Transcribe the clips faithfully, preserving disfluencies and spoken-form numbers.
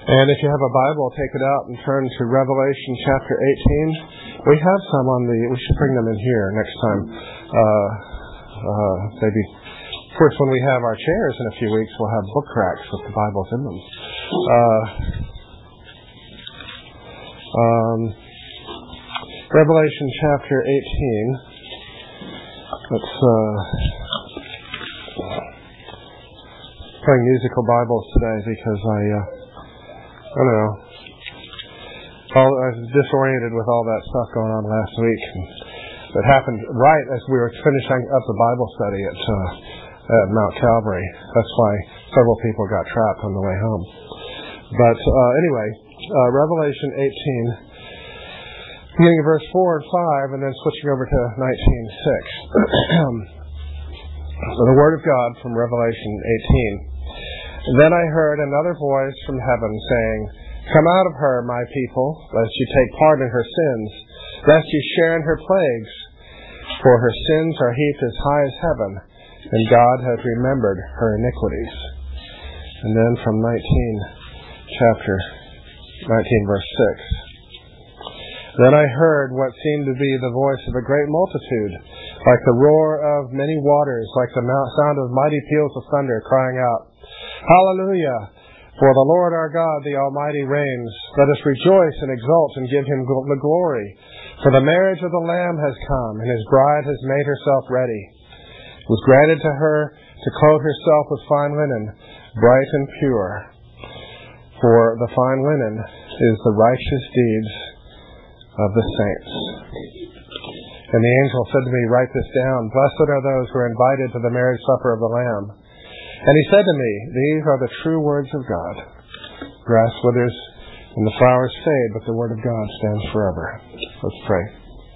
And if you have a Bible, take it out and turn to Revelation chapter eighteen. We have some on the, we should bring them in here next time. Uh, uh, maybe, of course, when we have our chairs in a few weeks, we'll have book racks with the Bibles in them. Uh, um, Revelation chapter eighteen. Let's, uh, playing musical Bibles today because I, uh, I don't know. All, I was disoriented with all that stuff going on last week. It happened right as we were finishing up the Bible study at, uh, at Mount Calvary. That's why several people got trapped on the way home. But uh, anyway, uh, Revelation eighteen, beginning of verse four and five, and then switching over to nineteen six. So the Word of God from Revelation eighteen. Then I heard another voice from heaven saying, "Come out of her, my people, lest you take part in her sins, lest you share in her plagues. For her sins are heaped as high as heaven, and God has remembered her iniquities." And then from nineteen, chapter nineteen, verse six. Then I heard what seemed to be the voice of a great multitude, like the roar of many waters, like the sound of mighty peals of thunder, crying out, "Hallelujah! For the Lord our God, the Almighty, reigns. Let us rejoice and exult and give him the glory. For the marriage of the Lamb has come, and his bride has made herself ready. It was granted to her to clothe herself with fine linen, bright and pure. For the fine linen is the righteous deeds of the saints." And the angel said to me, "Write this down. Blessed are those who are invited to the marriage supper of the Lamb." And he said to me, "These are the true words of God. Grass withers and the flowers fade, but the word of God stands forever." Let's pray.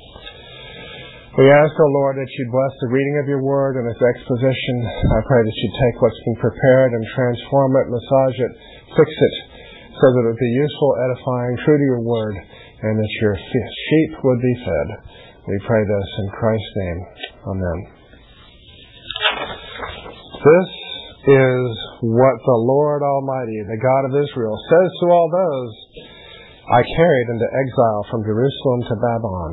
We ask, O Lord, that you'd bless the reading of your word and its exposition. I pray that you'd take what's been prepared and transform it, massage it, fix it, so that it would be useful, edifying, true to your word, and that your sheep would be fed. We pray this in Christ's name. Amen. This is what the Lord Almighty, the God of Israel, says to all those I carried into exile from Jerusalem to Babylon.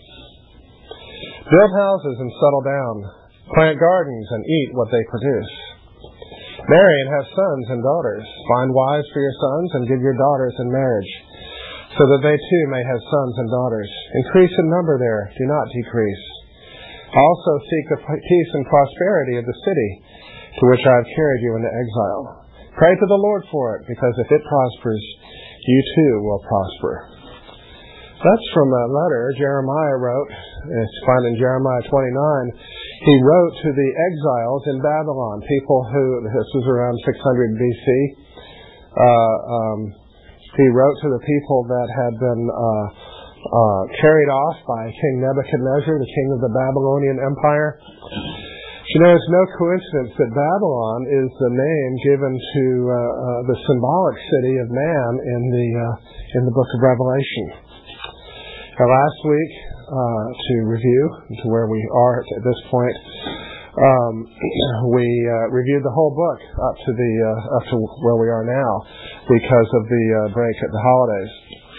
Build houses and settle down. Plant gardens and eat what they produce. Marry and have sons and daughters. Find wives for your sons and give your daughters in marriage, so that they too may have sons and daughters. Increase in number there, do not decrease. Also seek the peace and prosperity of the city to which I have carried you into exile. Pray to the Lord for it, because if it prospers, you too will prosper. That's from a letter Jeremiah wrote. It's found in Jeremiah twenty-nine. He wrote to the exiles in Babylon, people who, this was around six hundred B C. Uh, um, he wrote to the people that had been uh, uh, carried off by King Nebuchadnezzar, the king of the Babylonian Empire. You know, it's no coincidence that Babylon is the name given to uh, uh, the symbolic city of man in the uh, in the book of Revelation. Now, last week, uh, to review to where we are at this point, um, we uh, reviewed the whole book up to the uh, up to where we are now because of the uh, break at the holidays.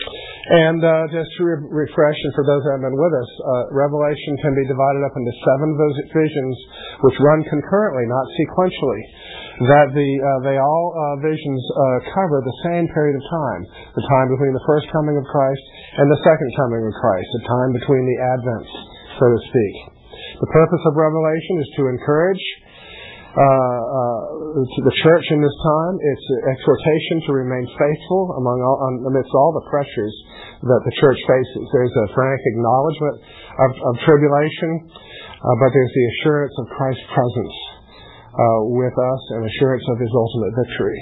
And uh, just to re- refresh, and for those that have been with us, uh, Revelation can be divided up into seven visions which run concurrently, not sequentially. That the uh, they all uh, visions uh, cover the same period of time, the time between the first coming of Christ and the second coming of Christ, the time between the advents, so to speak. The purpose of Revelation is to encourage Uh, uh, to the church in this time. It's an exhortation to remain faithful among all, amidst all the pressures that the church faces. There's a frank acknowledgement of, of tribulation, uh, but there's the assurance of Christ's presence uh, with us and assurance of his ultimate victory.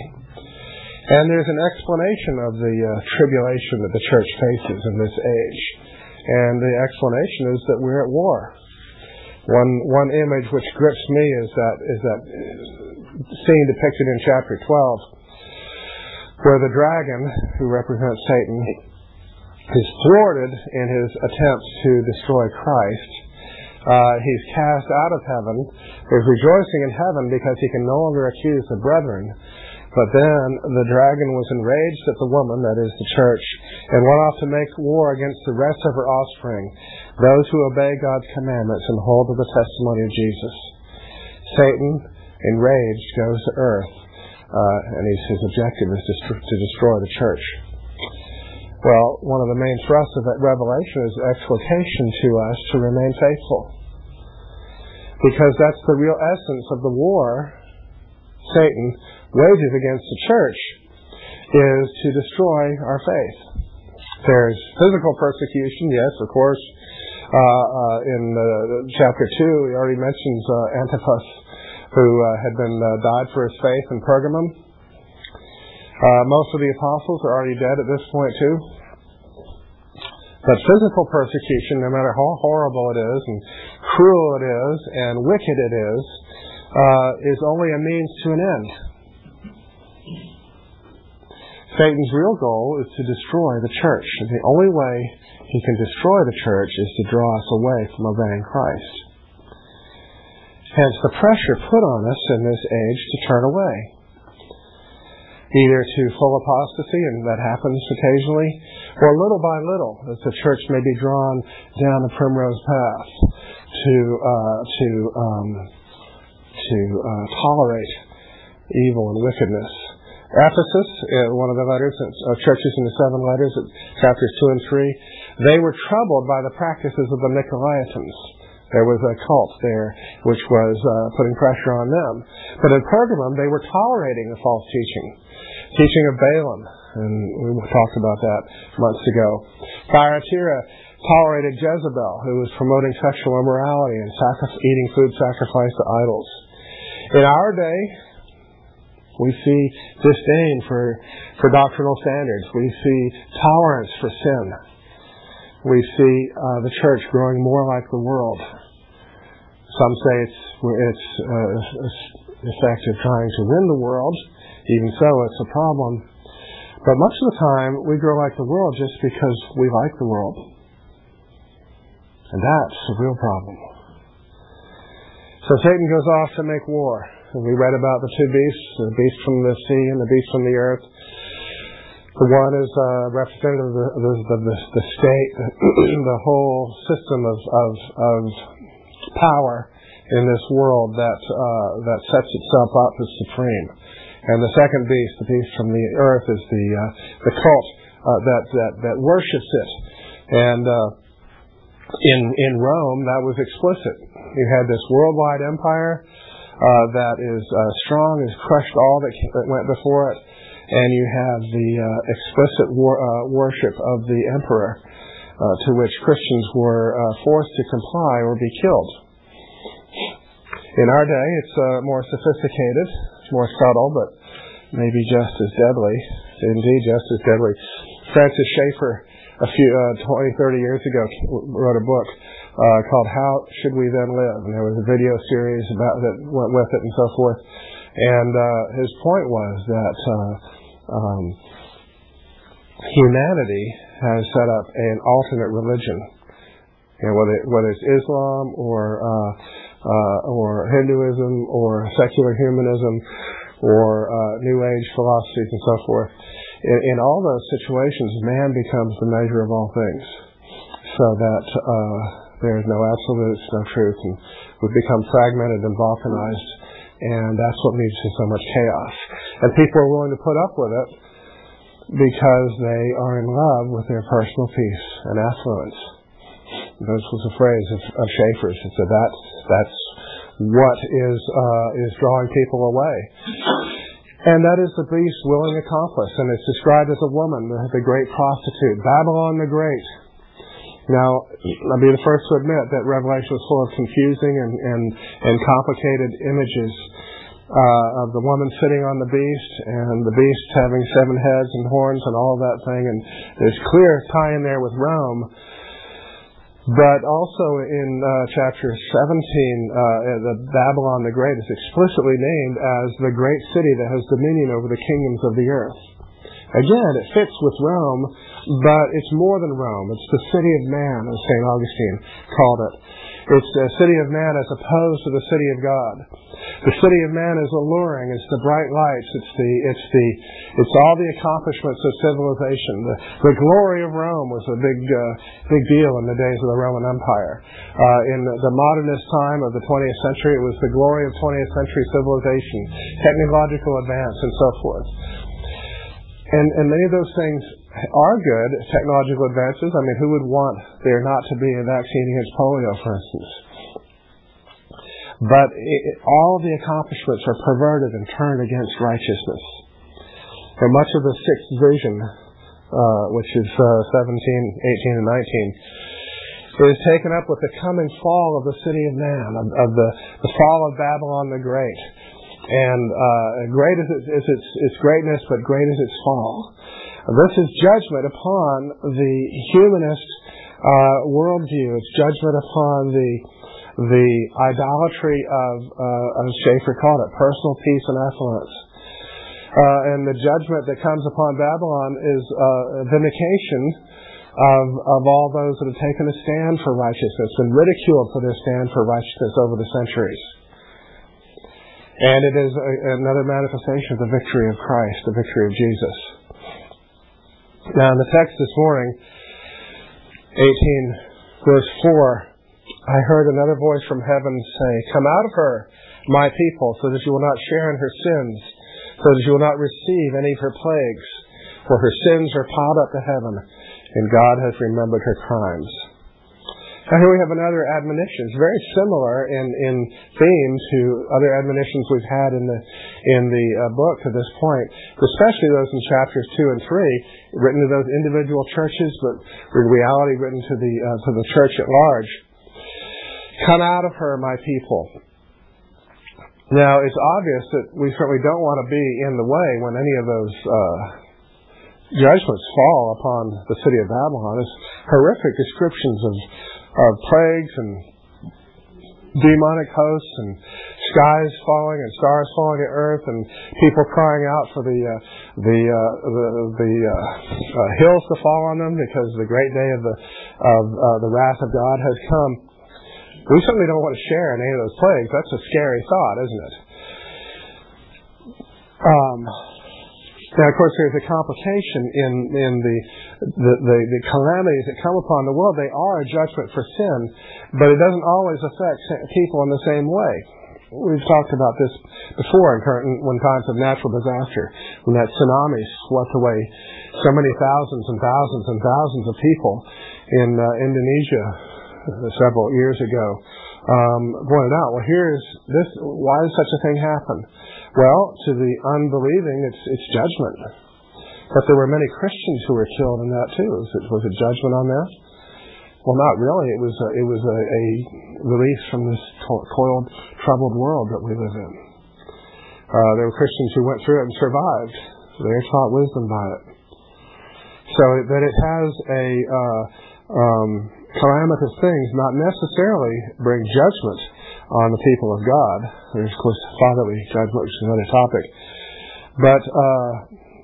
And there's an explanation of the uh, tribulation that the church faces in this age. And the explanation is that we're at war. One one image which grips me is that is that scene depicted in chapter twelve, where the dragon, who represents Satan, is thwarted in his attempts to destroy Christ. Uh, he's cast out of heaven. There's rejoicing in heaven because he can no longer accuse the brethren. But then the dragon was enraged at the woman, that is the church, and went off to make war against the rest of her offspring, those who obey God's commandments and hold to the testimony of Jesus. Satan, enraged, goes to earth, uh, and his, his objective is to, to destroy the church. Well, one of the main thrusts of that revelation is exhortation to us to remain faithful. Because that's the real essence of the war Satan wages against the church, is to destroy our faith. There's physical persecution, yes, of course. Uh, uh, in uh, chapter two, he already mentions uh, Antipas, who uh, had been uh, died for his faith in Pergamum. Uh, most of the apostles are already dead at this point too. But physical persecution, no matter how horrible it is, and cruel it is, and wicked it is, uh, is only a means to an end. Satan's real goal is to destroy the church. And the only way he can destroy the church is to draw us away from obeying Christ. Hence the pressure put on us in this age to turn away. Either to full apostasy, and that happens occasionally, or little by little, as the church may be drawn down the primrose path to uh, to um, to uh, tolerate evil and wickedness. Ephesus, uh, one of the letters, uh, churches in the seven letters, chapters two and three, they were troubled by the practices of the Nicolaitans. There was a cult there which was uh, putting pressure on them. But in Pergamum, they were tolerating the false teaching, teaching of Balaam, and we talked about that months ago. Thyatira tolerated Jezebel, who was promoting sexual immorality and sacri- eating food sacrificed to idols. In our day, we see disdain for, for doctrinal standards. We see tolerance for sin. We see uh, the church growing more like the world. Some say it's it's uh, effective trying to win the world. Even so, it's a problem. But much of the time, we grow like the world just because we like the world. And that's a real problem. So Satan goes off to make war. And we read about the two beasts, the beast from the sea and the beast from the earth. The one is uh, representative of the, the, the, the state, the whole system of, of, of power in this world that uh, that sets itself up as supreme. And the second beast, the beast from the earth, is the uh, the cult uh, that, that that worships it. And uh, in in Rome, that was explicit. You had this worldwide empire uh, that is uh, strong, has crushed all that, that went before it. And you have the uh, explicit war, uh, worship of the emperor, uh, to which Christians were uh, forced to comply or be killed. In our day, it's uh, more sophisticated, it's more subtle, but maybe just as deadly. Indeed, just as deadly. Francis Schaeffer, a few uh, twenty, thirty years ago, wrote a book uh, called "How Should We Then Live?" And there was a video series about that went with it and so forth. And uh, his point was that uh, um, humanity has set up an alternate religion, you know, whether whether it's Islam or uh, uh, or Hinduism or secular humanism or uh, New Age philosophies and so forth. In, in all those situations, man becomes the measure of all things, so that uh, there is no absolutes, no truth, and we become fragmented and balkanized. And that's what leads to so much chaos. And people are willing to put up with it because they are in love with their personal peace and affluence. This was a phrase of, of Schaeffer's. It said that's, that's what is uh, is drawing people away. And that is the beast's willing accomplice. And it's described as a woman, the, the great prostitute, Babylon the Great. Now, I'll be the first to admit that Revelation was full of confusing and, and, and complicated images uh, of the woman sitting on the beast and the beast having seven heads and horns and all that thing. And there's clear tie in there with Rome. But also in uh, chapter seventeen, uh, the Babylon the Great is explicitly named as the great city that has dominion over the kingdoms of the earth. Again, it fits with Rome but it's more than Rome. It's the city of man, as Saint Augustine called it. It's the city of man as opposed to the city of God. The city of man is alluring. It's the bright lights. It's the it's the it's all the accomplishments of civilization. The, the glory of Rome was a big uh, big deal in the days of the Roman Empire. Uh, in the, the modernist time of the twentieth century, it was the glory of twentieth century civilization, technological advance, and so forth. And, and many of those things are good, technological advances. I mean, who would want there not to be a vaccine against polio, for instance? But it, all of the accomplishments are perverted and turned against righteousness. And much of the sixth vision, uh, which is uh, seventeen, eighteen, and nineteen, is taken up with the coming fall of the city of man, of, of the, the fall of Babylon the Great. And uh, great is its, is its, its greatness, but great is its fall. This is judgment upon the humanist uh, worldview. It's judgment upon the the idolatry of, uh, as Schaeffer called it, personal peace and affluence. Uh, and the judgment that comes upon Babylon is uh, vindication of of all those that have taken a stand for righteousness and ridiculed for their stand for righteousness over the centuries. And it is a, another manifestation of the victory of Christ, the victory of Jesus. Now in the text this morning, eighteen, verse four, I heard another voice from heaven say, "Come out of her, my people, so that you will not share in her sins, so that you will not receive any of her plagues. For her sins are piled up to heaven, and God has remembered her crimes." Now here we have another admonition. It's very similar in, in theme to other admonitions we've had in the in the uh, book to this point, especially those in chapters two and three, written to those individual churches, but in reality written to the uh, to the church at large. Come out of her, my people. Now it's obvious that we certainly don't want to be in the way when any of those uh, judgments fall upon the city of Babylon. It's horrific descriptions of of plagues and demonic hosts and skies falling and stars falling at earth and people crying out for the uh, the uh, the, the uh, uh, hills to fall on them because the great day of the of uh, the wrath of God has come. We certainly don't want to share in any of those plagues. That's a scary thought, isn't it? Um, now, of course, there's a complication in in the The, the, the calamities that come upon the world. They are a judgment for sin, but it doesn't always affect people in the same way. We've talked about this before in current, when times of natural disaster, when that tsunami swept away so many thousands and thousands and thousands of people in uh, Indonesia several years ago. Um, pointed out, well, here's this. Why does such a thing happen? Well, to the unbelieving, it's it's judgment. But there were many Christians who were killed in that too. Was it, was it judgment on that? Well, not really. It was a, it was a, a release from this toiled, troubled world that we live in. Uh, there were Christians who went through it and survived. They were taught wisdom by it. So that it has a uh, um, calamitous things not necessarily bring judgment on the people of God. There's, of course, fatherly judgment, which is another topic. But uh,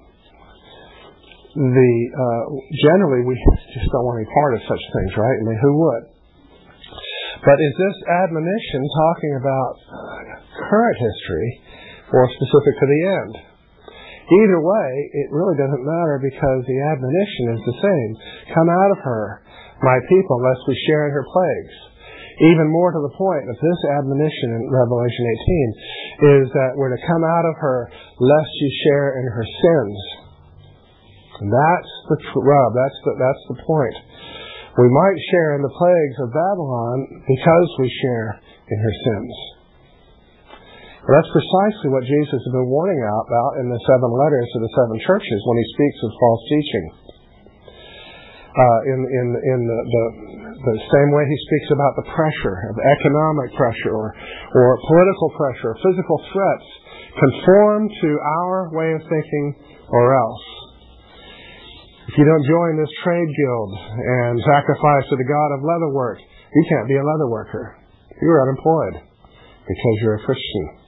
the uh, generally we just don't want any part of such things, right? I mean, who would? But is this admonition talking about current history or specific to the end? Either way, it really doesn't matter because the admonition is the same. Come out of her, my people, lest we share in her plagues. Even more to the point of this admonition in Revelation eighteen is that we're to come out of her lest you share in her sins. And that's the rub. That's the, that's the point. We might share in the plagues of Babylon because we share in her sins. Well, that's precisely what Jesus has been warning about in the seven letters to the seven churches when he speaks of false teaching. Uh, in in in the, the the same way he speaks about the pressure of economic pressure or or political pressure, or physical threats, conform to our way of thinking or else. If you don't join this trade guild and sacrifice to the god of leatherwork, you can't be a leather worker. You're unemployed because you're a Christian.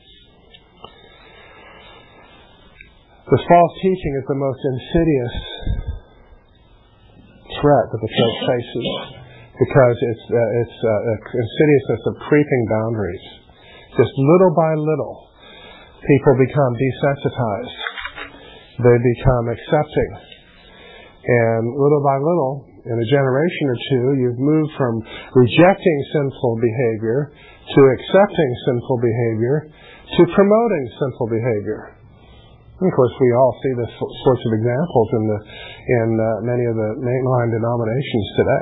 This false teaching is the most insidious threat that the church faces because it's uh, it's uh, insidiousness of creeping boundaries. Just little by little, people become desensitized. They become accepting. And little by little, in a generation or two, you've moved from rejecting sinful behavior to accepting sinful behavior to promoting sinful behavior. And of course, we all see this sorts of examples in the in uh, many of the mainline denominations today.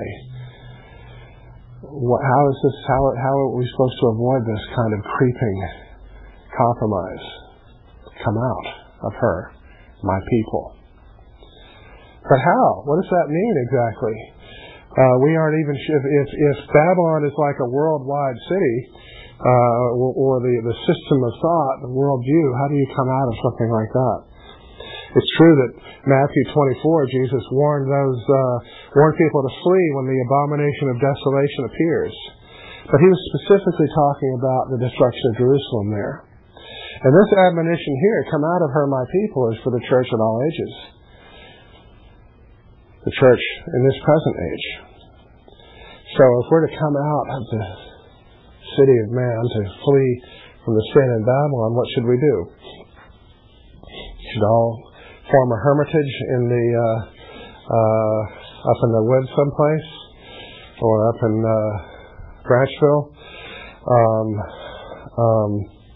How is this? How how are we supposed to avoid this kind of creeping compromise? Come out of her, my people. But how? What does that mean exactly? Uh, we aren't even sure if, if if Babylon is like a worldwide city, uh, or, or the the system of thought, the worldview. How do you come out of something like that? It's true that Matthew twenty-four, Jesus warned those uh, warned people to flee when the abomination of desolation appears, but he was specifically talking about the destruction of Jerusalem there. And this admonition here, "Come out of her, my people," is for the church at all ages. The church in this present age. So if we're to come out of the city of man, to flee from the sin in Babylon, what should we do? Should all form a hermitage in the uh, uh, up in the woods someplace, or up in uh, Branchville, um, um,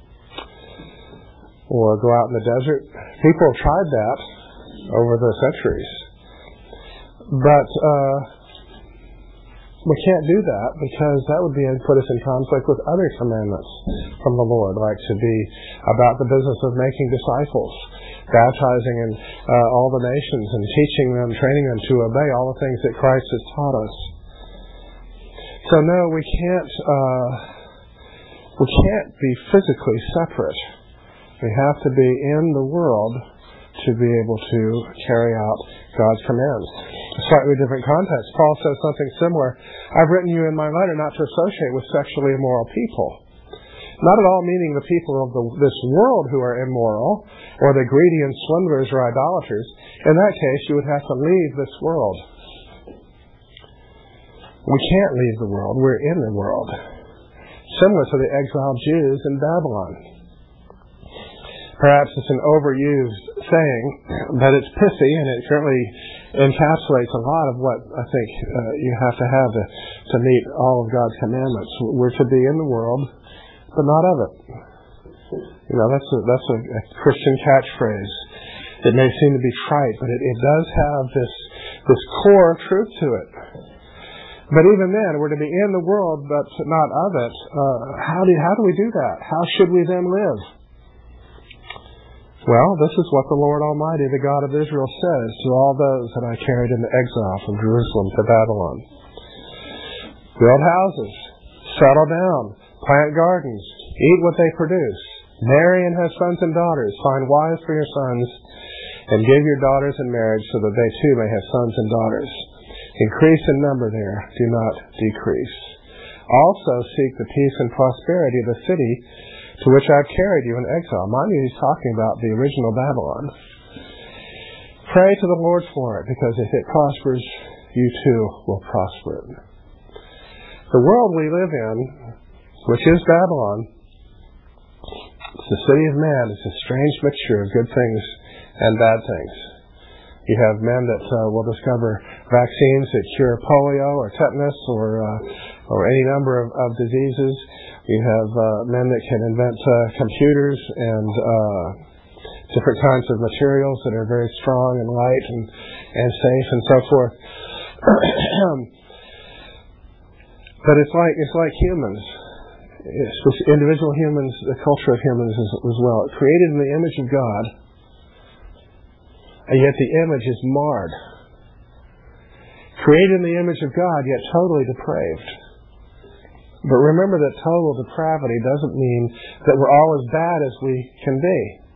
or go out in the desert? People have tried that over the centuries. But uh, we can't do that because that would be put us in conflict with other commandments from the Lord, like to be about the business of making disciples, baptizing in uh, all the nations and teaching them, training them to obey all the things that Christ has taught us. So no, we can't. Uh, we can't be physically separate. We have to be in the world to be able to carry out God's commands. A slightly different context. Paul says something similar. I've written you in my letter not to associate with sexually immoral people. Not at all meaning the people of the, this world who are immoral, or the greedy and swindlers or idolaters. In that case, you would have to leave this world. We can't leave the world. We're in the world. Similar to the exiled Jews in Babylon. Perhaps it's an overused saying, but it's pithy, and it certainly encapsulates a lot of what I think uh, you have to have to, to meet all of God's commandments. We're to be in the world, but not of it. You know, that's a, that's a, a Christian catchphrase. It may seem to be trite, but it, it does have this this core truth to it. But even then, we're to be in the world, but not of it. Uh, how do how do we do that? How should we then live? Well, this is what the Lord Almighty, the God of Israel, says to all those that I carried into exile from Jerusalem to Babylon. Build houses, settle down, plant gardens, eat what they produce, marry and have sons and daughters, find wives for your sons, and give your daughters in marriage so that they too may have sons and daughters. Increase in number there, do not decrease. Also seek the peace and prosperity of the city to which I have carried you in exile. Mind you, he's talking about the original Babylon. Pray to the Lord for it, because if it prospers, you too will prosper. The world we live in, which is Babylon, it's the city of man. It's a strange mixture of good things and bad things. You have men that uh, will discover vaccines that cure polio or tetanus or uh, or any number of, of diseases. You have uh, men that can invent uh, computers and uh, different kinds of materials that are very strong and light and, and safe and so forth. But it's like it's like humans. It's individual humans, the culture of humans as, as well. Created in the image of God, and yet the image is marred. Created in the image of God, yet totally depraved. But remember that total depravity doesn't mean that we're all as bad as we can be.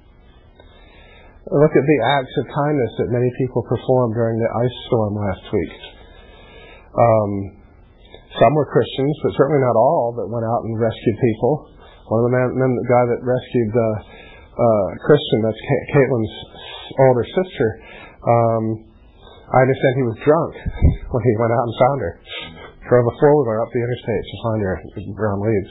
Look at the acts of kindness that many people performed during the ice storm last week. Um, some were Christians, but certainly not all that went out and rescued people. One of the men, men the guy that rescued uh, uh, Christian, that's Caitlin's older sister, um, I understand he was drunk when he went out and found her. Drove a four-wheeler up the interstate to find her around Leeds.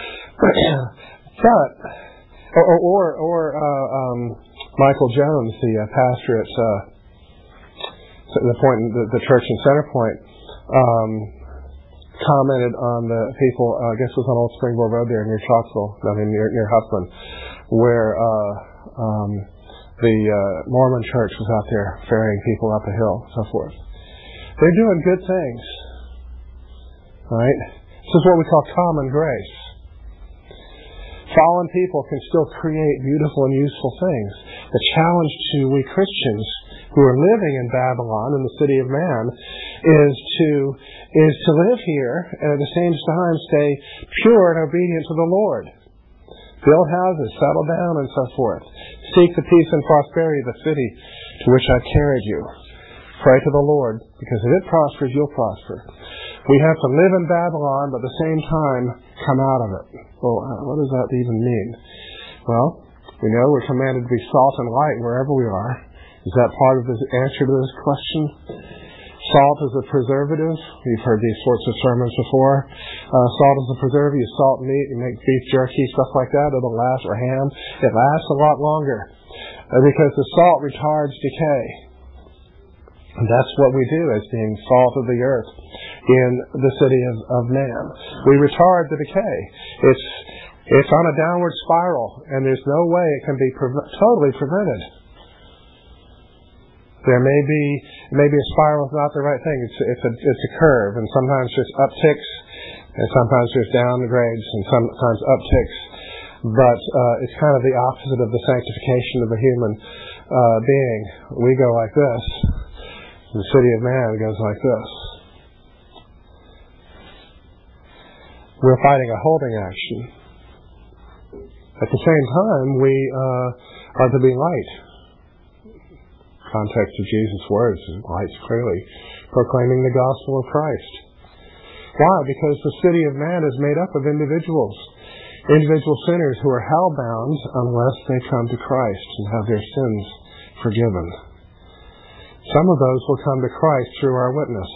But, or, or, or uh, um, Michael Jones, the uh, pastor at uh, the point, the, the church in Centerpoint, um, commented on the people, uh, I guess it was on Old Springville Road there near Chalksville, I mean near, near Huffman, where uh, um, the uh, Mormon church was out there ferrying people up a hill, so forth. They're doing good things, right? This is what we call common grace. Fallen people can still create beautiful and useful things. The challenge to we Christians who are living in Babylon, in the city of man, is to is to live here and at the same time stay pure and obedient to the Lord. Build houses, settle down, and so forth. Seek the peace and prosperity of the city to which I've carried you. Pray to the Lord, because if it prospers, you'll prosper. We have to live in Babylon, but at the same time come out of it. Well, what does that even mean? Well, we know we're commanded to be salt and light wherever we are. Is that part of the answer to this question? Salt is a preservative. You've heard these sorts of sermons before. Uh, salt is a preservative. You salt meat, you make beef jerky, stuff like that. It'll last, or ham. It lasts a lot longer uh, because the salt retards decay. And that's what we do as being salt of the earth in the city of, of man. We retard the decay. It's it's on a downward spiral, and there's no way it can be pre- totally prevented. There may be maybe a spiral is not the right thing. It's it's a it's a curve, and sometimes there's upticks, and sometimes there's downgrades, and sometimes upticks. But uh, it's kind of the opposite of the sanctification of a human uh, being. We go like this. The city of man goes like this. We're fighting a holding action. At the same time, we uh, are to be light. Context of Jesus' words is light clearly proclaiming the gospel of Christ. Why? Because the city of man is made up of individuals, individual sinners who are hell-bound unless they come to Christ and have their sins forgiven. Some of those will come to Christ through our witness.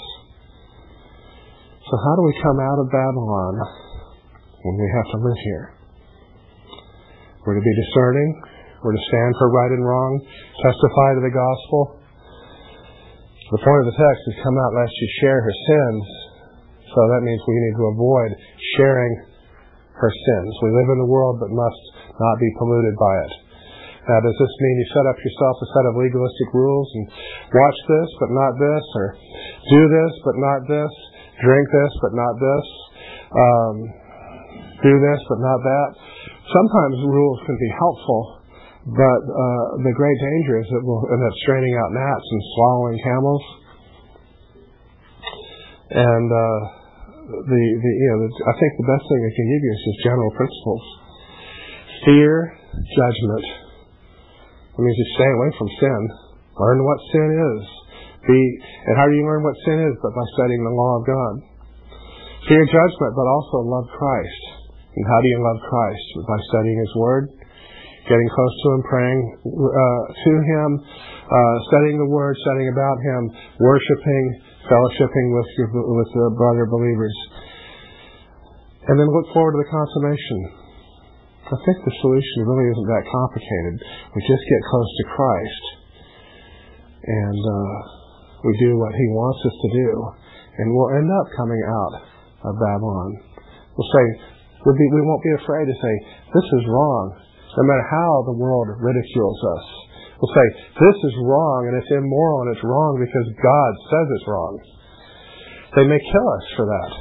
So how do we come out of Babylon when we have to live here? We're to be discerning. We're to stand for right and wrong, testify to the gospel. The point of the text is come out lest you share her sins. So that means we need to avoid sharing her sins. We live in the world but must not be polluted by it. Now, does this mean you set up yourself a set of legalistic rules and watch this but not this, or do this but not this, drink this but not this, um, do this but not that? Sometimes rules can be helpful, but uh, the great danger is that we'll end up straining out gnats and swallowing camels. And uh, the, the you know the, I think the best thing they can give you is just general principles. Fear judgment. It means you stay away from sin. Learn what sin is. Be and how do you learn what sin is? But by studying the law of God. Fear judgment, but also love Christ. And how do you love Christ? By studying His Word, getting close to Him, praying uh, to Him, uh, studying the Word, studying about Him, worshiping, fellowshipping with your, with the brother believers, and then look forward to the consummation. I think the solution really isn't that complicated. We just get close to Christ, and uh, we do what He wants us to do, and we'll end up coming out of Babylon. We'll say, we'll be, we won't be afraid to say, this is wrong, no matter how the world ridicules us. We'll say, this is wrong, and it's immoral, and it's wrong because God says it's wrong. They may kill us for that.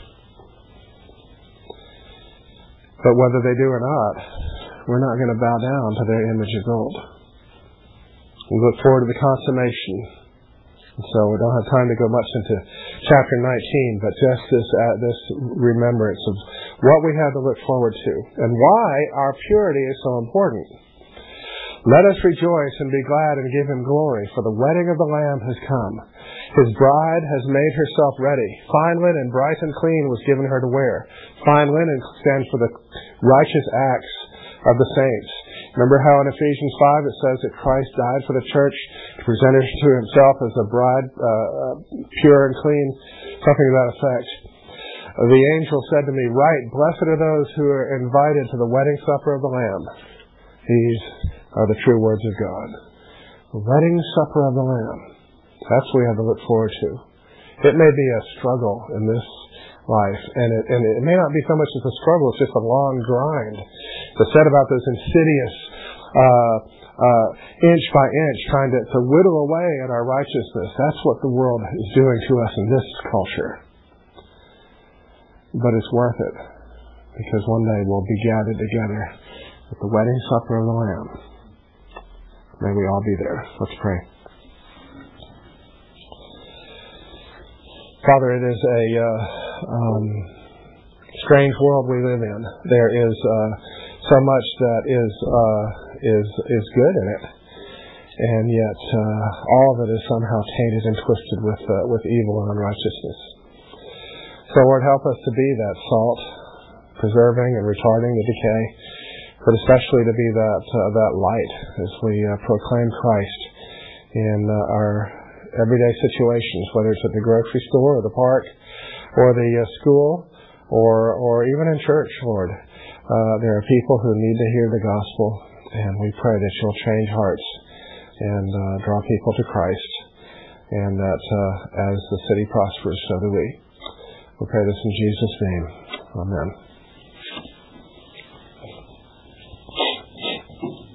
But whether they do or not, we're not going to bow down to their image of gold. We look forward to the consummation. And so we don't have time to go much into chapter nineteen, but just this, uh, this remembrance of what we have to look forward to and why our purity is so important. Let us rejoice and be glad and give Him glory, for the wedding of the Lamb has come. His bride has made herself ready. Fine linen, bright and clean, was given her to wear. Fine linen stands for the righteous acts of the saints. Remember how in Ephesians five it says that Christ died for the church to present her to himself as a bride, uh, pure and clean, something to that effect. The angel said to me, "Write, blessed are those who are invited to the wedding supper of the Lamb." These are the true words of God. The wedding supper of the Lamb. That's what we have to look forward to. It may be a struggle in this life, and it, and it may not be so much as a struggle, it's just a long grind. It's said about those insidious, uh, uh, inch by inch, trying to, to whittle away at our righteousness. That's what the world is doing to us in this culture. But it's worth it, because one day we'll be gathered together at the wedding supper of the Lamb. May we all be there. Let's pray. Father, it is a uh, um, strange world we live in. There is uh, so much that is uh, is is good in it, and yet uh, all of it is somehow tainted and twisted with uh, with evil and unrighteousness. So, Lord, help us to be that salt, preserving and retarding the decay, but especially to be that uh, that light as we uh, proclaim Christ in uh, our everyday situations, whether it's at the grocery store or the park or the uh, school or or even in church, Lord. Uh, there are people who need to hear the gospel, and we pray that you'll change hearts and uh, draw people to Christ, and that uh, as the city prospers, so do we. We pray this in Jesus' name. Amen.